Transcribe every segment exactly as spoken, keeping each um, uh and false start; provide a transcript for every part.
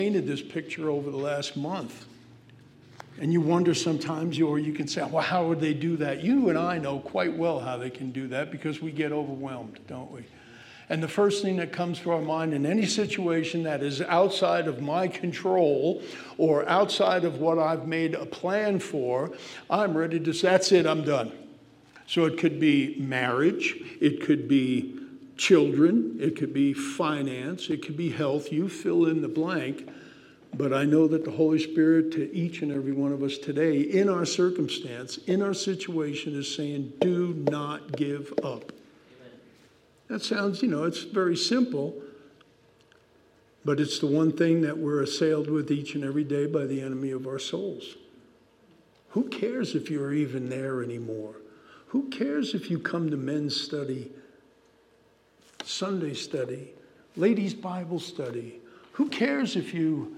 painted this picture over the last month. And you wonder sometimes, or you can say, well, how would they do that? You and I know quite well how they can do that because we get overwhelmed, don't we? And the first thing that comes to our mind in any situation that is outside of my control or outside of what I've made a plan for, I'm ready to say, that's it, I'm done. So it could be marriage, it could be children, it could be finance, it could be health, you fill in the blank. But I know that the Holy Spirit to each and every one of us today, in our circumstance, in our situation, is saying, do not give up. That sounds, you know, it's very simple, but it's the one thing that we're assailed with each and every day by the enemy of our souls. Who cares if you're even there anymore? Who cares if you come to men's study, Sunday study, ladies' Bible study? Who cares if you,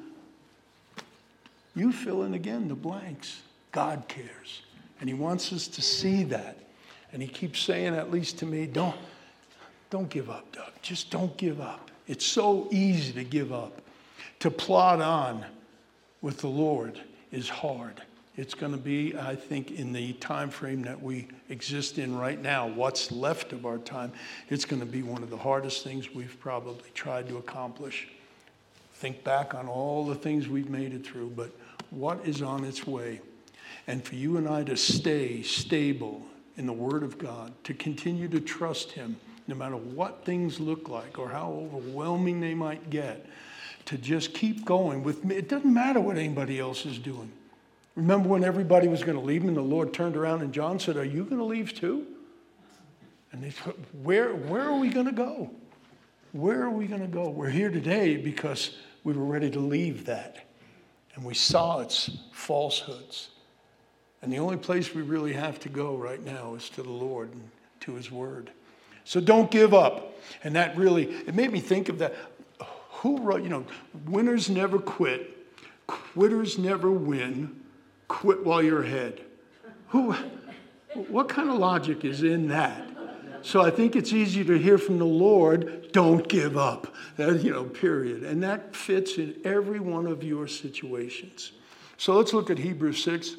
you fill in again the blanks? God cares. And he wants us to see that. And he keeps saying, at least to me, don't, don't give up, Doug. Just don't give up. It's so easy to give up. To plod on with the Lord is hard. It's going to be, I think, in the time frame that we exist in right now, what's left of our time, it's going to be one of the hardest things we've probably tried to accomplish. Think back on all the things we've made it through, but what is on its way? And for you and I to stay stable in the Word of God, to continue to trust him, no matter what things look like or how overwhelming they might get, to just keep going with me. It doesn't matter what anybody else is doing. Remember when everybody was going to leave and the Lord turned around and John said, are you going to leave too? And they said, where, where are we going to go? Where are we going to go? We're here today because we were ready to leave that. And we saw its falsehoods. And the only place we really have to go right now is to the Lord and to his word. So don't give up. And that really, it made me think of that. Who wrote, you know, winners never quit. Quitters never win. Quit while you're ahead. Who, what kind of logic is in that? So I think it's easy to hear from the Lord, don't give up. That, you know, period. And that fits in every one of your situations. So let's look at Hebrews six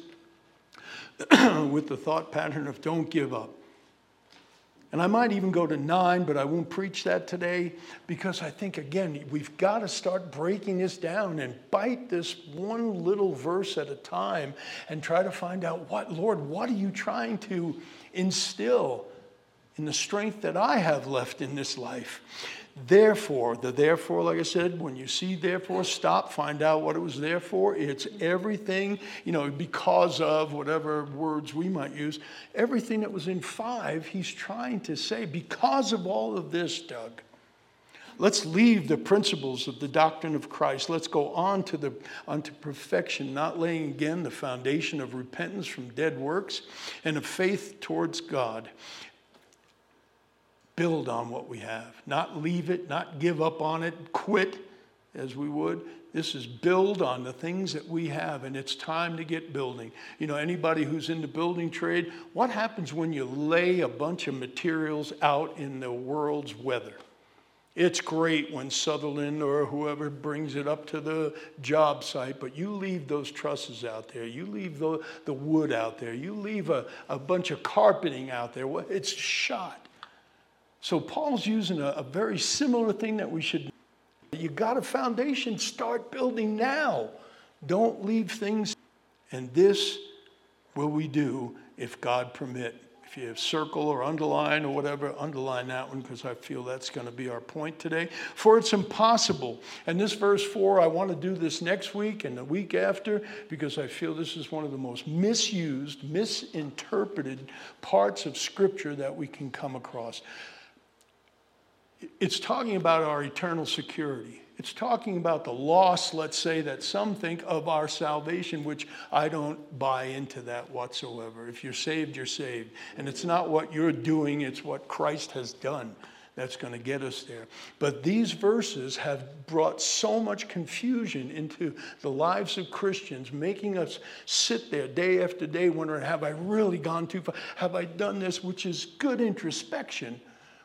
with the thought pattern of don't give up. And I might even go to nine, but I won't preach that today because I think, again, we've got to start breaking this down and bite this one little verse at a time and try to find out, what, Lord, what are you trying to instill in the strength that I have left in this life? Therefore, the therefore, like I said, when you see therefore, stop, find out what it was there for. It's everything, you know, because of whatever words we might use. Everything that was in five, he's trying to say, because of all of this, Doug, let's leave the principles of the doctrine of Christ. Let's go on to the onto perfection, not laying again the foundation of repentance from dead works and of faith towards God. Build on what we have, not leave it, not give up on it, quit as we would. This is build on the things that we have, and it's time to get building. You know, anybody who's in the building trade, what happens when you lay a bunch of materials out in the world's weather? It's great when Sutherland or whoever brings it up to the job site, but you leave those trusses out there. You leave the, the wood out there. You leave a, a bunch of carpeting out there. It's shot. So Paul's using a, a very similar thing that we should. You got a foundation, start building now. Don't leave things. And this will we do if God permit. If you have circle or underline or whatever, underline that one because I feel that's going to be our point today. For it's impossible. And this verse four, I want to do this next week and the week after because I feel this is one of the most misused, misinterpreted parts of Scripture that we can come across. It's talking about our eternal security. It's talking about the loss, let's say, that some think of our salvation, which I don't buy into that whatsoever. If you're saved, you're saved. And it's not what you're doing, it's what Christ has done that's going to get us there. But these verses have brought so much confusion into the lives of Christians, making us sit there day after day wondering, have I really gone too far? Have I done this? Which is good introspection.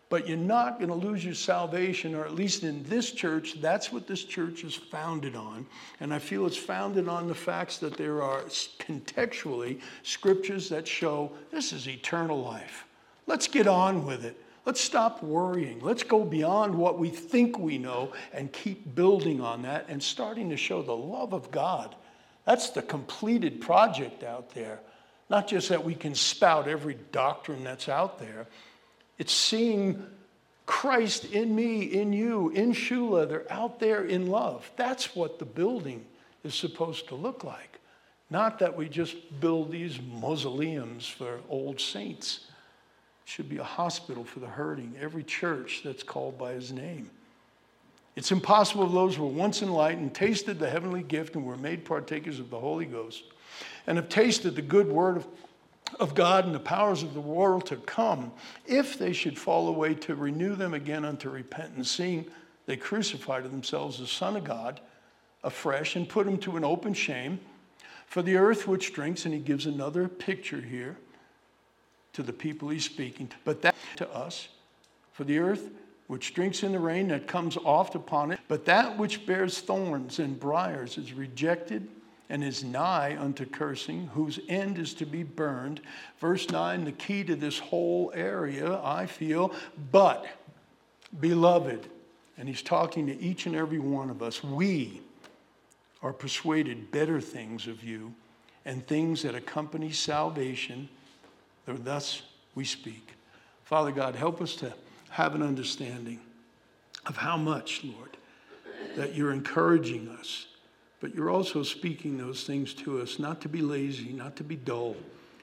But you're not going to lose your salvation, or at least in this church, that's what this church is founded on. And I feel it's founded on the facts that there are contextually scriptures that show this is eternal life. Let's get on with it. Let's stop worrying. Let's go beyond what we think we know and keep building on that and starting to show the love of God. That's the completed project out there. Not just that we can spout every doctrine that's out there. It's seeing Christ in me, in you, in shoe leather, out there in love. That's what the building is supposed to look like. Not that we just build these mausoleums for old saints. It should be a hospital for the hurting. Every church that's called by his name. It's impossible for those who were once enlightened, tasted the heavenly gift, and were made partakers of the Holy Ghost, and have tasted the good word of of God and the powers of the world to come, if they should fall away, to renew them again unto repentance, seeing they crucify to themselves the Son of God afresh and put him to an open shame. For the earth which drinks, and he gives another picture here to the people he's speaking to, but that to us, for the earth which drinks in the rain that comes oft upon it, but that which bears thorns and briars is rejected and is nigh unto cursing, whose end is to be burned. Verse nine, the key to this whole area, I feel, but, beloved, and he's talking to each and every one of us, we are persuaded better things of you, and things that accompany salvation, though thus we speak. Father God, help us to have an understanding of how much, Lord, that you're encouraging us. But you're also speaking those things to us, not to be lazy, not to be dull,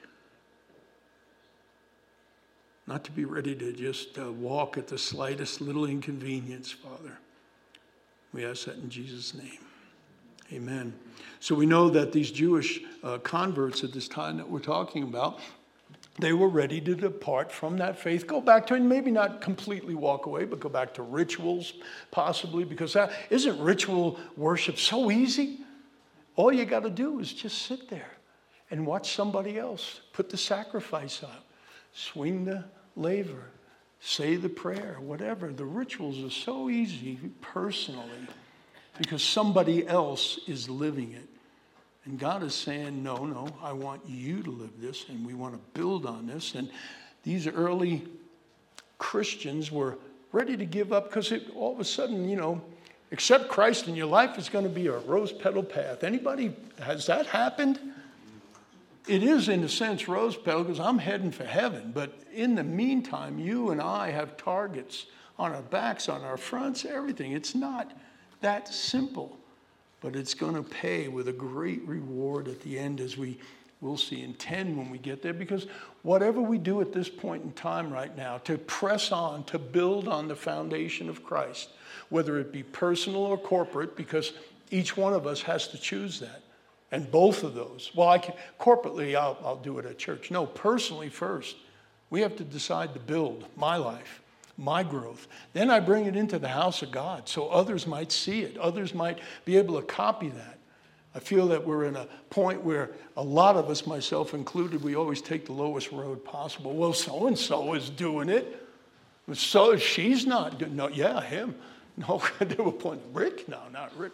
not to be ready to just uh, walk at the slightest little inconvenience, Father. We ask that in Jesus' name. Amen. So we know that these Jewish uh, converts at this time that we're talking about, they were ready to depart from that faith, go back to, and maybe not completely walk away, but go back to rituals, possibly, because that, isn't ritual worship so easy? All you got to do is just sit there and watch somebody else put the sacrifice up, swing the laver, say the prayer, whatever. The rituals are so easy personally because somebody else is living it. And God is saying, no, no, I want you to live this, and we want to build on this. And these early Christians were ready to give up because all of a sudden, you know, accept Christ in your life is going to be a rose petal path. Anybody, has that happened? It is, in a sense, rose petal because I'm heading for heaven. But in the meantime, you and I have targets on our backs, on our fronts, everything. It's not that simple. But it's going to pay with a great reward at the end, as we will see in ten when we get there. Because whatever we do at this point in time right now, to press on, to build on the foundation of Christ, whether it be personal or corporate, because each one of us has to choose that. And both of those. Well, I can, corporately, I'll, I'll do it at church. No, personally first. We have to decide to build my life, my growth. Then I bring it into the house of God so others might see it. Others might be able to copy that. I feel that we're in a point where a lot of us, myself included, we always take the lowest road possible. Well, so-and-so is doing it. So she's not doing it. No, yeah, him. No, they were pointing, Rick? No, not Rick.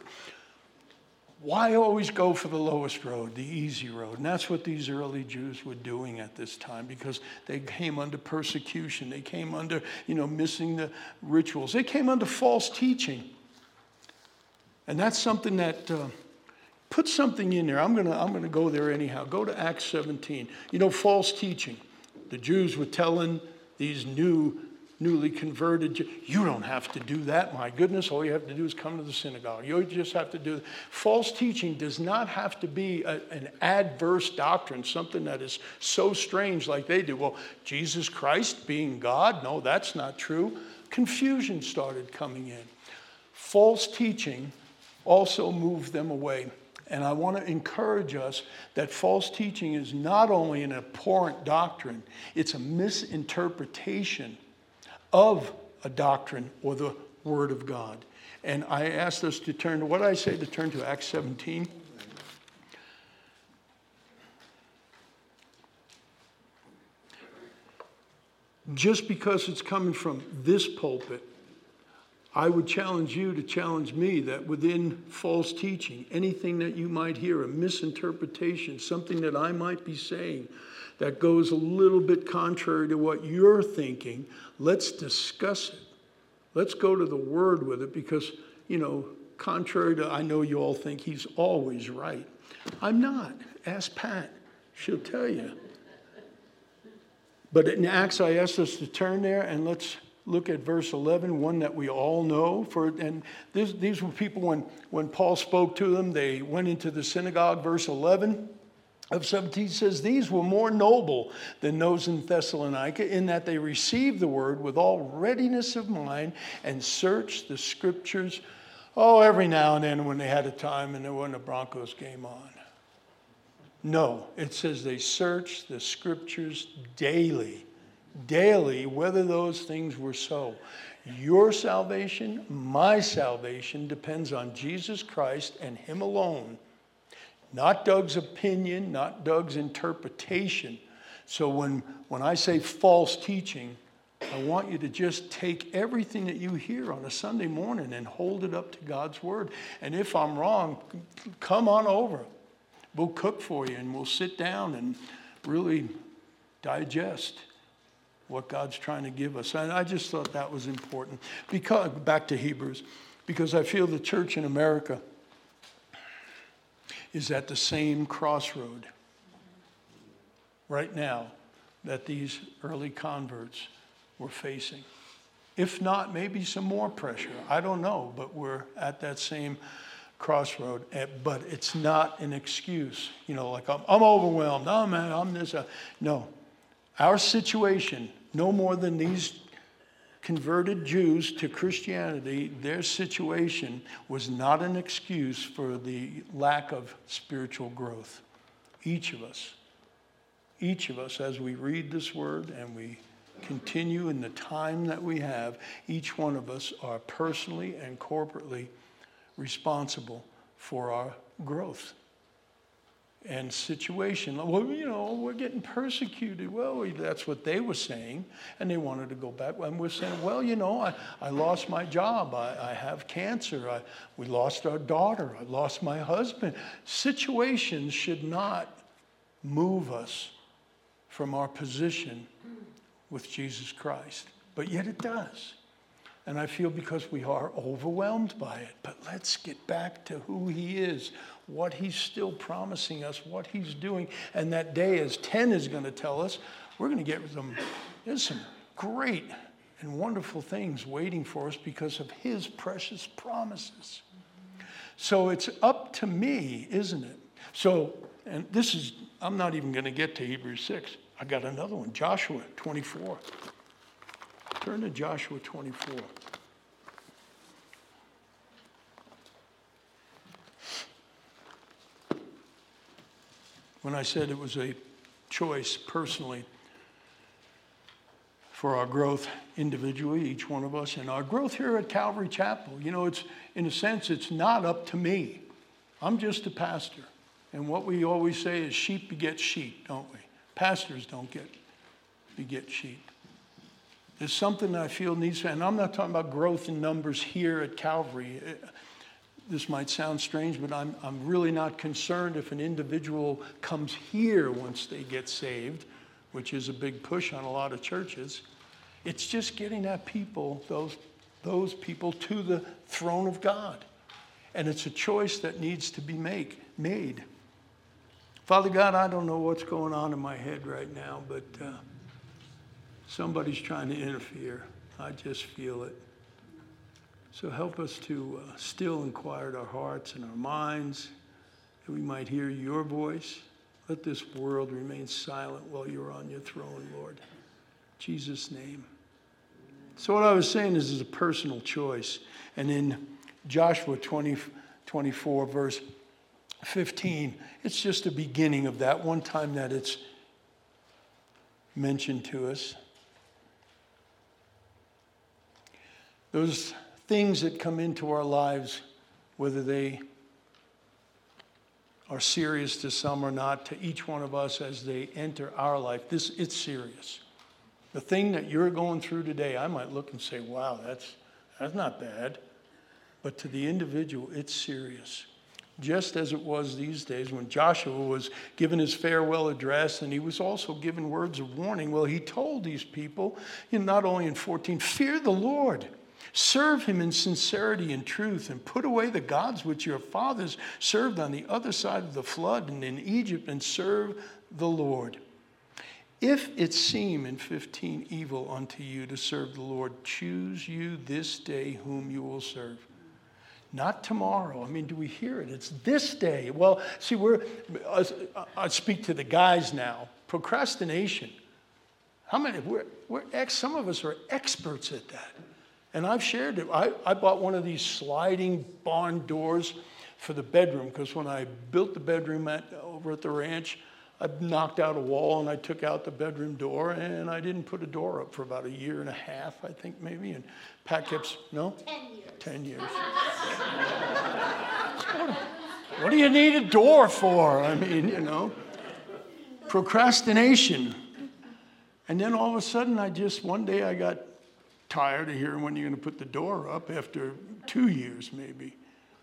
Why always go for the lowest road, the easy road? And that's what these early Jews were doing at this time, because they came under persecution. They came under, you know, missing the rituals. They came under false teaching. And that's something that, uh, put something in there. I'm going to I'm going to go there anyhow. Go to Acts seventeen. You know, false teaching. The Jews were telling these new newly converted, you don't have to do that. My goodness, all you have to do is come to the synagogue. You just have to do it. False teaching does not have to be a, an adverse doctrine, something that is so strange like they do. Well, Jesus Christ being God, no, that's not true. Confusion started coming in. False teaching also moved them away. And I want to encourage us that false teaching is not only an abhorrent doctrine, it's a misinterpretation of a doctrine or the Word of God. And I asked us to turn to, what did I say to turn to? Acts seventeen. just because it's coming from this pulpit, I would challenge you to challenge me that within false teaching, anything that you might hear, a misinterpretation, something that I might be saying that goes a little bit contrary to what you're thinking, let's discuss it. Let's go to the Word with it because, you know, contrary to, I know you all think he's always right. I'm not. Ask Pat. She'll tell you. But in Acts, I asked us to turn there and let's look at verse eleven, one that we all know. For and this, these were people when, when Paul spoke to them, they went into the synagogue. Verse eleven of seventeen says, these were more noble than those in Thessalonica in that they received the word with all readiness of mind and searched the scriptures, oh, every now and then when they had a time and there wasn't a Broncos game on. No, it says they searched the scriptures daily. Daily, whether those things were so. Your salvation, my salvation, depends on Jesus Christ and him alone. Not Doug's opinion, not Doug's interpretation. So when, when I say false teaching, I want you to just take everything that you hear on a Sunday morning and hold it up to God's word. And if I'm wrong, come on over. We'll cook for you and we'll sit down and really digest what God's trying to give us. And I just thought that was important. Because, back to Hebrews, because I feel the church in America is at the same crossroad right now that these early converts were facing. If not, maybe some more pressure. I don't know, but we're at that same crossroad. But it's not an excuse. You know, like, I'm, I'm overwhelmed. Oh, man, I'm this. Uh, no. Our situation, no more than these converted Jews to Christianity, their situation was not an excuse for the lack of spiritual growth. Each of us, each of us, as we read this word and we continue in the time that we have, each one of us are personally and corporately responsible for our growth and situation. Well, you know, we're getting persecuted. Well, that's what they were saying, and they wanted to go back. And we're saying, well, you know, I, I lost my job. I, I have cancer. I, we lost our daughter. I lost my husband. Situations should not move us from our position with Jesus Christ, but yet it does. And I feel because we are overwhelmed by it. But let's get back to who he is, what he's still promising us, what he's doing. And that day, as ten is going to tell us, we're going to get some, there's some great and wonderful things waiting for us because of his precious promises. So it's up to me, isn't it? So, and this is, I'm not even going to get to Hebrews six. I got another one, Joshua twenty-four. Turn to Joshua twenty-four. When I said it was a choice personally for our growth individually, each one of us, and our growth here at Calvary Chapel, you know, it's, in a sense, it's not up to me. I'm just a pastor. And what we always say is sheep beget sheep, don't we? Pastors don't get beget sheep. There's something that I feel needs to, and I'm not talking about growth in numbers here at Calvary. This might sound strange, but I'm, I'm really not concerned if an individual comes here once they get saved, which is a big push on a lot of churches. It's just getting that people, those, those people to the throne of God. And it's a choice that needs to be make, made. Father God, I don't know what's going on in my head right now, but uh, somebody's trying to interfere. I just feel it. So help us to uh, still and quiet our hearts and our minds, that we might hear your voice. Let this world remain silent while you're on your throne, Lord. In Jesus' name. So what I was saying is, is a personal choice. And in Joshua twenty, twenty-four, verse fifteen, it's just the beginning of that, one time that it's mentioned to us. Those things that come into our lives, whether they are serious to some or not, to each one of us as they enter our life, this it's serious. The thing that you're going through today, I might look and say, wow, that's, that's not bad. But to the individual, it's serious. Just as it was these days when Joshua was given his farewell address and he was also given words of warning. Well, he told these people, you know, not only in fourteen, fear the Lord. Serve him in sincerity and truth, and put away the gods which your fathers served on the other side of the flood and in Egypt, and serve the Lord. If it seem in fifteen evil unto you to serve the Lord, choose you this day whom you will serve. Not tomorrow. I mean, do we hear it? It's this day. Well, see, we're, I speak to the guys now. Procrastination. How many, we're, we're ex, some of us are experts at that. And I've shared it. I, I bought one of these sliding barn doors for the bedroom, because when I built the bedroom at, over at the ranch, I knocked out a wall and I took out the bedroom door, and I didn't put a door up for about a year and a half, I think maybe. And Pat kept, no? Ten years. Ten years. What do you need a door for? I mean, you know, procrastination. And then all of a sudden, I just, one day I got tired of hearing when you're going to put the door up after two years maybe.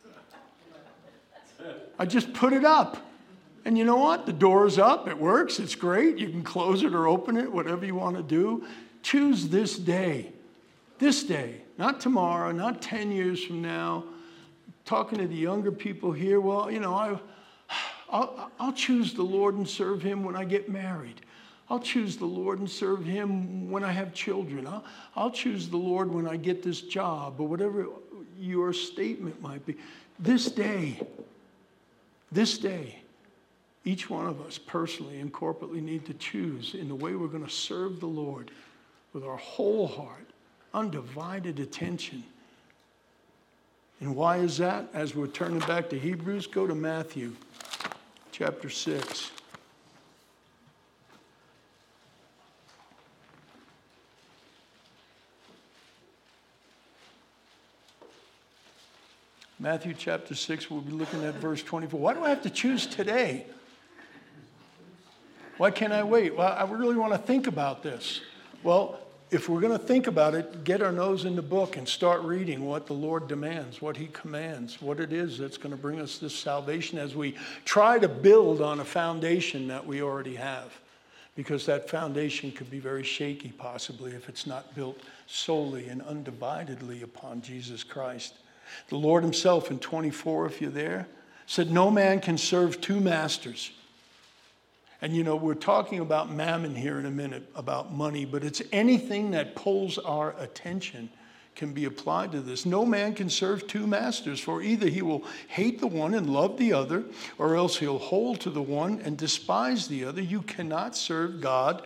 I just put it up. And you know what? The door's up. It works. It's great. You can close it or open it, whatever you want to do. Choose this day. This day. Not tomorrow, not ten years from now. Talking to the younger people here, well, you know, I, I'll, I'll choose the Lord and serve him when I get married. I'll choose the Lord and serve him when I have children. I'll, I'll choose the Lord when I get this job, or whatever your statement might be. This day, this day, each one of us personally and corporately need to choose in the way we're going to serve the Lord with our whole heart, undivided attention. And why is that? As we're turning back to Hebrews, go to Matthew chapter six. Matthew chapter six, we'll be looking at verse twenty-four. Why do I have to choose today? Why can't I wait? Well, I really want to think about this. Well, if we're going to think about it, get our nose in the book and start reading what the Lord demands, what he commands, what it is that's going to bring us this salvation as we try to build on a foundation that we already have. Because that foundation could be very shaky, possibly, if it's not built solely and undividedly upon Jesus Christ. The Lord himself in twenty-four, if you're there, said, no man can serve two masters. And you know, we're talking about mammon here in a minute, about money, but it's anything that pulls our attention can be applied to this. No man can serve two masters, for either he will hate the one and love the other, or else he'll hold to the one and despise the other. You cannot serve God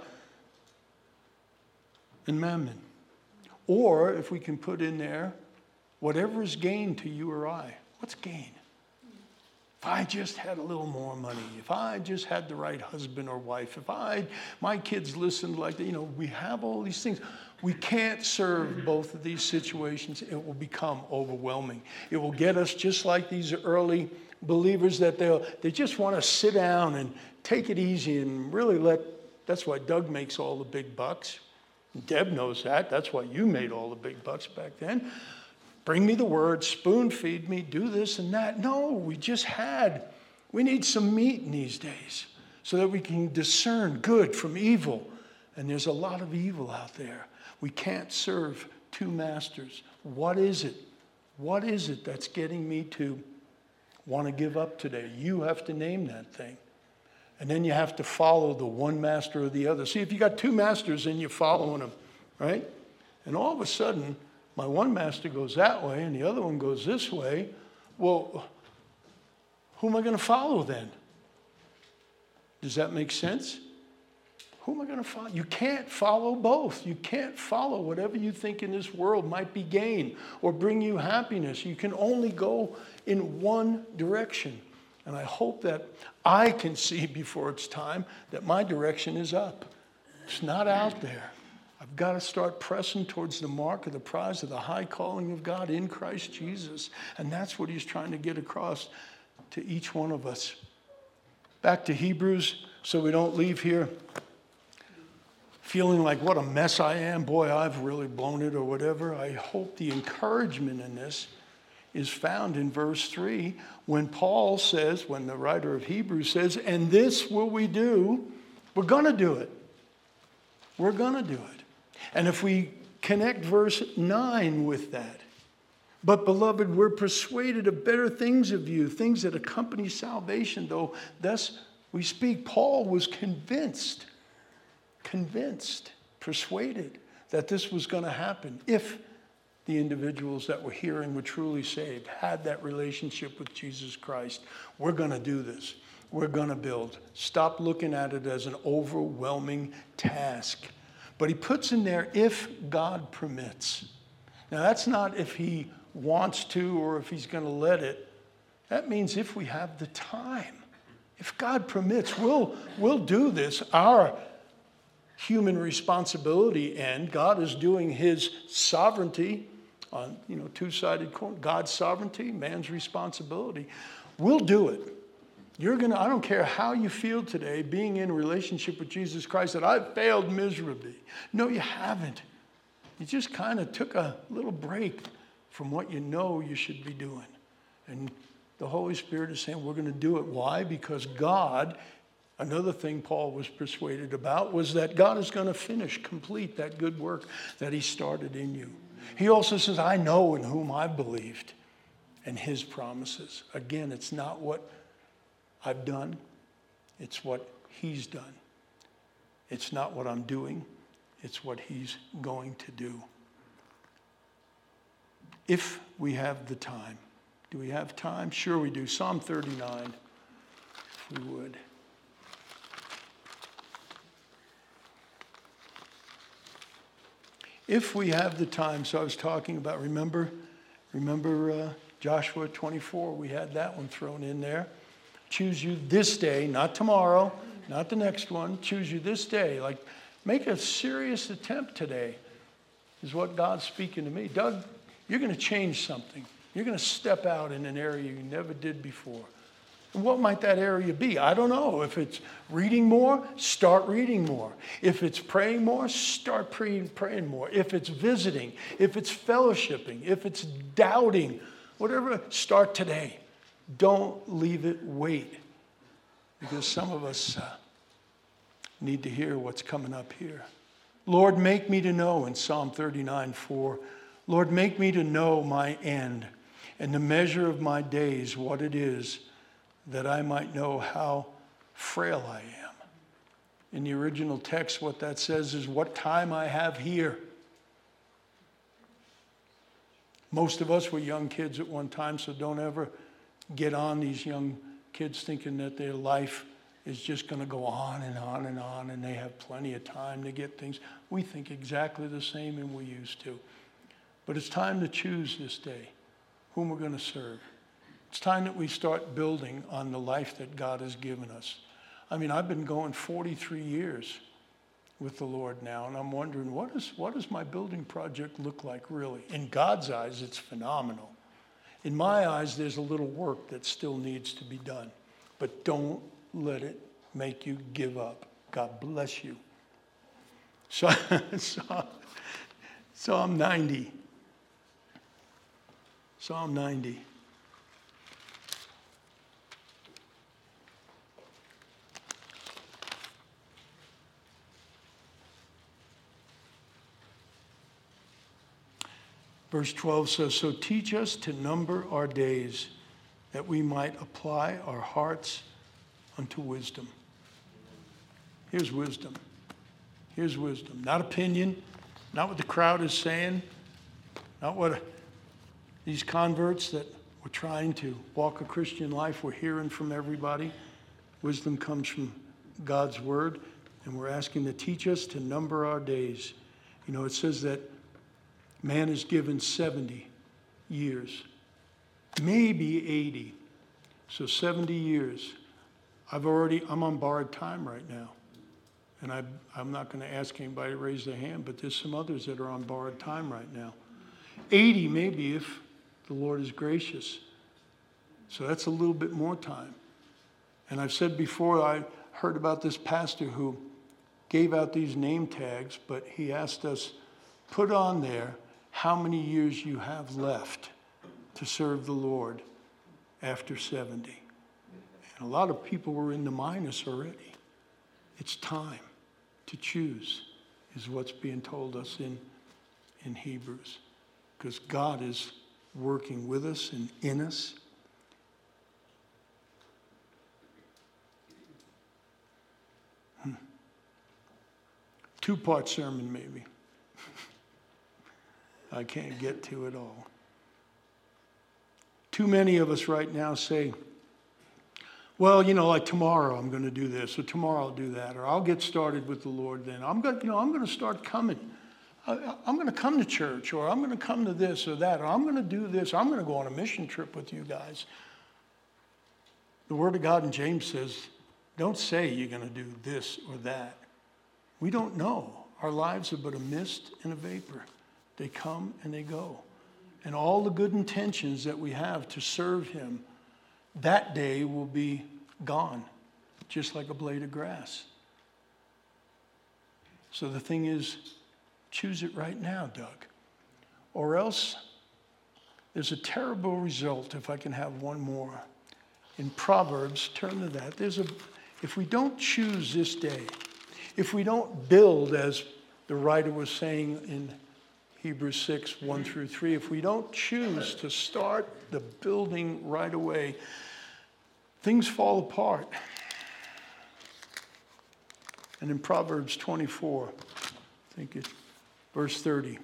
and mammon. Or, if we can put in there, whatever is gain to you or I. What's gain? If I just had a little more money, if I just had the right husband or wife, if I, my kids listened like that, you know, we have all these things. We can't serve both of these situations. It will become overwhelming. It will get us just like these early believers that they'll, they just want to sit down and take it easy and really let, that's why Doug makes all the big bucks. Deb knows that. That's why you made all the big bucks back then. Bring me the word, spoon feed me, do this and that. No, we just had, we need some meat in these days so that we can discern good from evil. And there's a lot of evil out there. We can't serve two masters. What is it? What is it that's getting me to want to give up today? You have to name that thing. And then you have to follow the one master or the other. See, if you got two masters and you're following them, right? And all of a sudden, my one master goes that way and the other one goes this way. Well, who am I going to follow then? Does that make sense? Who am I going to follow? You can't follow both. You can't follow whatever you think in this world might be gain or bring you happiness. You can only go in one direction. And I hope that I can see before it's time that my direction is up. It's not out there. I've got to start pressing towards the mark of the prize of the high calling of God in Christ Jesus. And that's what he's trying to get across to each one of us. Back to Hebrews, so we don't leave here. feeling like what a mess I am, boy, I've really blown it or whatever, I hope the encouragement in this is found in verse three when Paul says, when the writer of Hebrews says, and this will we do, we're going to do it. We're going to do it. And if we connect verse nine with that, but beloved, we're persuaded of better things of you, things that accompany salvation, though thus we speak. Paul was convinced, convinced, persuaded that this was going to happen if the individuals that were hearing were truly saved, had that relationship with Jesus Christ. We're going to do this. We're going to build. Stop looking at it as an overwhelming task. But he puts in there, if God permits. Now, that's not if he wants to or if he's going to let it. That means if we have the time. If God permits, we'll, we'll do this. Our human responsibility end. God is doing his sovereignty on, you know, two-sided coin. God's sovereignty, man's responsibility. We'll do it. You're gonna, I don't care how you feel today, being in a relationship with Jesus Christ, that I've failed miserably. No, you haven't. You just kind of took a little break from what you know you should be doing. And the Holy Spirit is saying we're going to do it. Why? Because God, another thing Paul was persuaded about was that God is going to finish, complete that good work that he started in you. He also says, I know in whom I believed and his promises. Again, it's not what I've done. It's what he's done. It's not what I'm doing. It's what he's going to do. If we have the time. Do we have time? Sure we do. Psalm thirty-nine, if we would. If we have the time, so I was talking about, remember, remember uh, Joshua twenty-four, we had that one thrown in there. Choose you this day, not tomorrow, not the next one. Choose you this day. Like, make a serious attempt today, is what God's speaking to me. Doug, you're going to change something. You're going to step out in an area you never did before. What might that area be? I don't know. If it's reading more, start reading more. If it's praying more, start praying, praying more. If it's visiting, if it's fellowshipping, if it's doubting, whatever, start today. Don't leave it, wait. Because some of us uh, need to hear what's coming up here. Lord, make me to know in Psalm thirty-nine four. Lord, make me to know my end and the measure of my days, what it is, that I might know how frail I am. In the original text, what that says is what time I have here. Most of us were young kids at one time, so don't ever get on these young kids thinking that their life is just going to go on and on and on and they have plenty of time to get things. We think exactly the same and we used to. But it's time to choose this day whom we're going to serve. It's time that we start building on the life that God has given us. I mean, I've been going forty-three years with the Lord now, and I'm wondering, what is, what does my building project look like really? In God's eyes, it's phenomenal. In my eyes, there's a little work that still needs to be done. But don't let it make you give up. God bless you. So, so, Psalm ninety. Psalm ninety. Verse twelve says, so teach us to number our days, that we might apply our hearts unto wisdom. Here's wisdom. Here's wisdom. Not opinion, not what the crowd is saying, not what these converts that were trying to walk a Christian life were hearing from everybody. Wisdom comes from God's word, and we're asking to teach us to number our days. You know, it says that man is given seventy years, maybe eighty. So seventy years. I've already, I'm on borrowed time right now. And I, I'm not going to ask anybody to raise their hand, but there's some others that are on borrowed time right now. eighty maybe if the Lord is gracious. So that's a little bit more time. And I've said before, I heard about this pastor who gave out these name tags, but he asked us, put on there how many years you have left to serve the Lord after seventy. And a lot of people were in the minus already. It's time to choose, is what's being told us in, in Hebrews. Because God is working with us and in us. Hmm. Two-part sermon, maybe. I can't get to it all. Too many of us right now say, well, you know, like tomorrow I'm going to do this, or tomorrow I'll do that, or I'll get started with the Lord then. I'm going, you know, I'm going to start coming. I, I'm going to come to church, or I'm going to come to this or that, or I'm going to do this, or I'm going to go on a mission trip with you guys. The Word of God in James says, don't say you're going to do this or that. We don't know. Our lives are but a mist and a vapor. They come and they go. And all the good intentions that we have to serve Him, that day will be gone, just like a blade of grass. So the thing is, choose it right now, Doug. Or else, there's a terrible result, if I can have one more. In Proverbs, turn to that. There's a, if we don't choose this day, if we don't build, as the writer was saying in Hebrews six, one through three, if we don't choose to start the building right away, things fall apart. And in Proverbs twenty-four, I think it's verse thirty.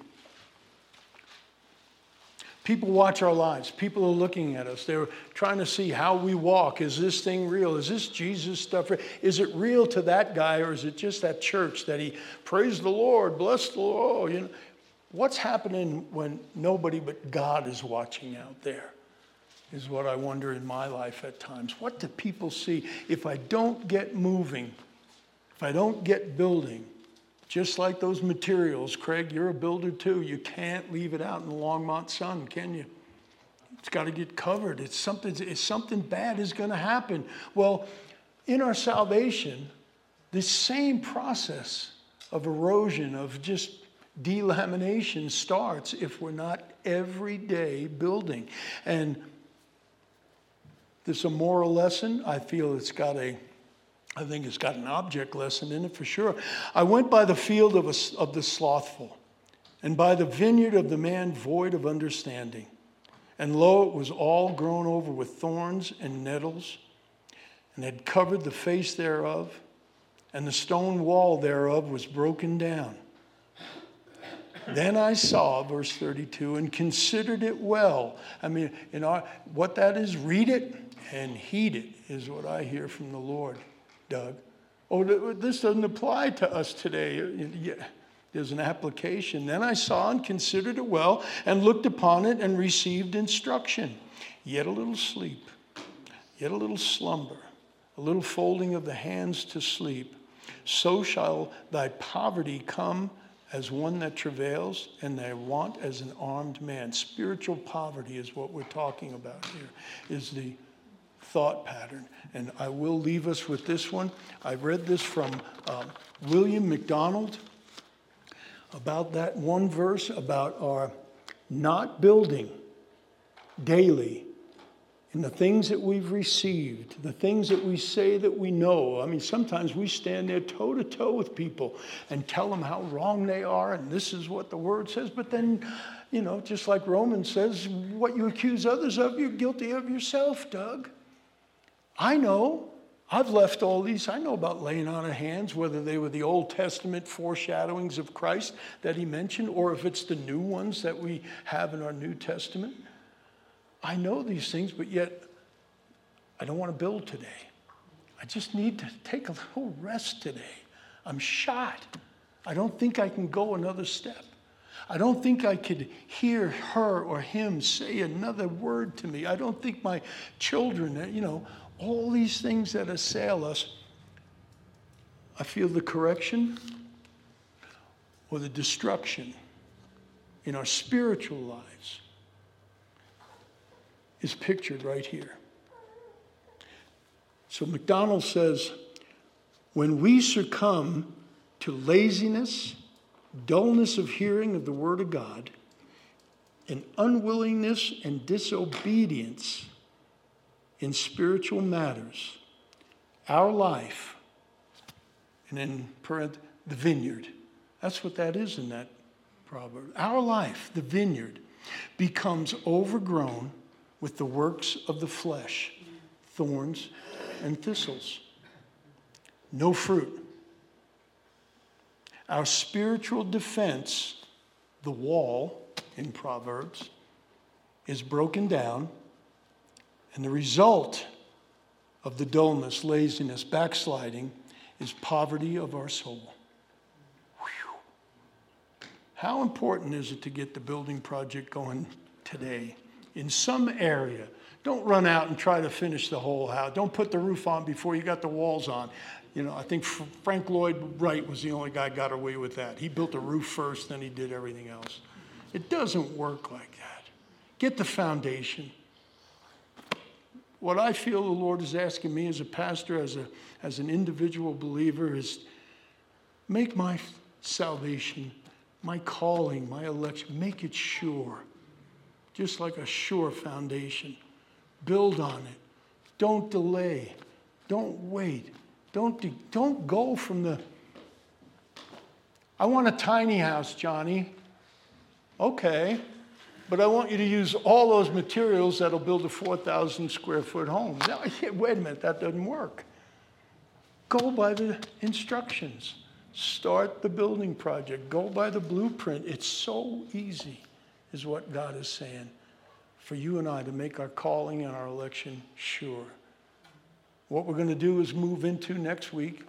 People watch our lives. People are looking at us. They're trying to see how we walk. Is this thing real? Is this Jesus stuff real? Is it real to that guy, or is it just that church that he praise the Lord, bless the Lord? You know, what's happening when nobody but God is watching out there is what I wonder in my life at times. What do people see if I don't get moving, if I don't get building? Just like those materials, Craig, you're a builder too. You can't leave it out in the Longmont sun, can you? It's got to get covered. It's something, it's something bad is going to happen. Well, in our salvation, this same process of erosion, of just delamination starts if we're not every day building. And there's a moral lesson. I feel it's got a I think it's got an object lesson in it for sure. I went by the field of, a, of the slothful, and by the vineyard of the man void of understanding. And lo, it was all grown over with thorns and nettles, and had covered the face thereof, and the stone wall thereof was broken down. Then I saw, verse thirty-two, and considered it well. I mean, in our, what that is, read it and heed it, is what I hear from the Lord. Doug. Oh, this doesn't apply to us today. Yeah, there's an application. Then I saw and considered it well, and looked upon it and received instruction. Yet a little sleep, yet a little slumber, a little folding of the hands to sleep. So shall thy poverty come as one that travails, and thy want as an armed man. Spiritual poverty is what we're talking about here, is the thought pattern. And I will leave us with this one. I read this from uh, William MacDonald about that one verse about our not building daily in the things that we've received, the things that we say that we know. I mean, sometimes we stand there toe to toe with people and tell them how wrong they are, and this is what the word says. But then, you know, just like Romans says, what you accuse others of, you're guilty of yourself, Doug. I know. I've left all these. I know about laying on of hands, whether they were the Old Testament foreshadowings of Christ that he mentioned, or if it's the new ones that we have in our New Testament. I know these things, but yet I don't want to build today. I just need to take a little rest today. I'm shot. I don't think I can go another step. I don't think I could hear her or him say another word to me. I don't think my children, you know, all these things that assail us, I feel the correction or the destruction in our spiritual lives is pictured right here. So MacDonald says, when we succumb to laziness, dullness of hearing of the word of God, and unwillingness and disobedience in spiritual matters, our life, and in parent, the vineyard. That's what that is in that proverb. Our life, the vineyard, becomes overgrown with the works of the flesh, thorns and thistles. No fruit. Our spiritual defense, the wall in Proverbs, is broken down, and the result of the dullness, laziness, backsliding is poverty of our soul. Whew. How important is it to get the building project going today? In some area, don't run out and try to finish the whole house. Don't put the roof on before you got the walls on. You know, I think Frank Lloyd Wright was the only guy who got away with that. He built the roof first, then he did everything else. It doesn't work like that. Get the foundation. What I feel the Lord is asking me as a pastor, as a as an individual believer, is make my salvation, my calling, my election, make it sure. Just like a sure foundation. Build on it. Don't delay. Don't wait. Don't, de- don't go from the, I want a tiny house, Johnny. Okay, but I want you to use all those materials that'll build a four thousand square foot home. Now, wait a minute, that doesn't work. Go by the instructions. Start the building project. Go by the blueprint. It's so easy, is what God is saying, for you and I to make our calling and our election sure. What we're going to do is move into next week.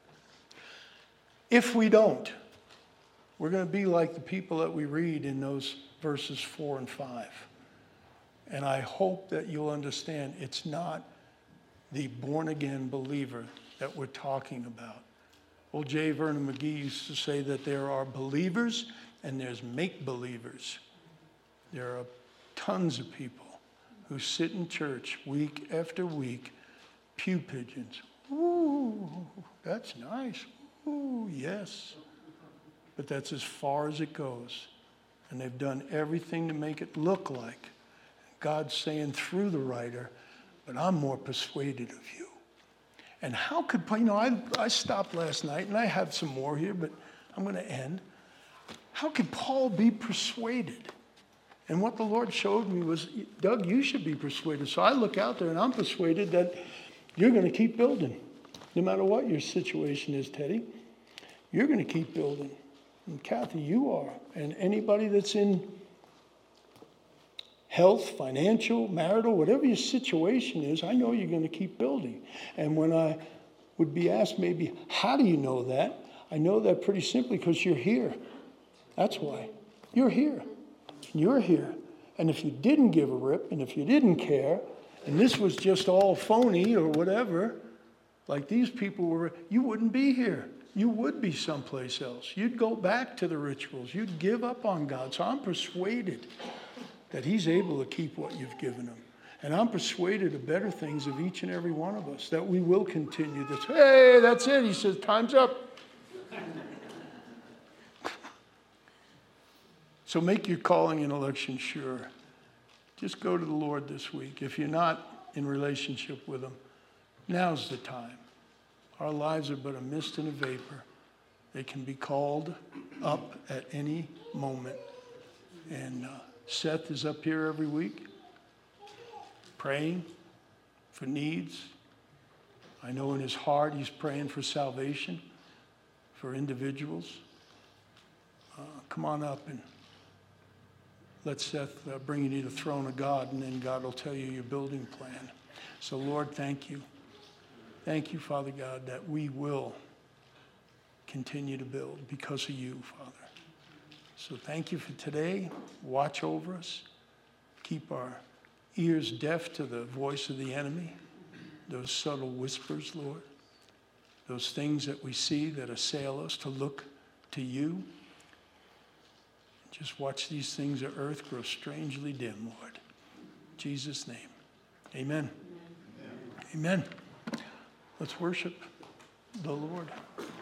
If we don't, we're going to be like the people that we read in those verses four and five. And I hope that you'll understand it's not the born-again believer that we're talking about. Old J. Vernon McGee used to say that there are believers and there's make-believers. There are tons of people who sit in church week after week, pew pigeons. Ooh, that's nice. Ooh, yes. But that's as far as it goes. And they've done everything to make it look like God's saying through the writer, but I'm more persuaded of you. And how could, you know, I, I stopped last night, and I have some more here, but I'm going to end. How could Paul be persuaded? And what the Lord showed me was, Doug, you should be persuaded. So I look out there, and I'm persuaded that you're going to keep building. No matter what your situation is, Teddy, you're going to keep building. And Kathy, you are. And anybody that's in health, financial, marital, whatever your situation is, I know you're going to keep building. And when I would be asked maybe, how do you know that? I know that pretty simply because you're here. That's why. You're here. You're here. And if you didn't give a rip, and if you didn't care, and this was just all phony or whatever, like these people were, you wouldn't be here. You would be someplace else. You'd go back to the rituals. You'd give up on God. So I'm persuaded that he's able to keep what you've given him. And I'm persuaded of better things of each and every one of us, that we will continue this. Hey, that's it. He says, time's up. So make your calling and election sure. Just go to the Lord this week. If you're not in relationship with him, now's the time. Our lives are but a mist and a vapor. They can be called up at any moment. And uh, Seth is up here every week praying for needs. I know in his heart he's praying for salvation for individuals. Uh, come on up and let Seth uh, bring you to the throne of God, and then God will tell you your building plan. So, Lord, thank you. Thank you, Father God, that we will continue to build because of you, Father. So thank you for today. Watch over us. Keep our ears deaf to the voice of the enemy, those subtle whispers, Lord, those things that we see that assail us, to look to you. Just watch these things of earth grow strangely dim, Lord. In Jesus' name, amen. Amen. Amen. Let's worship the Lord.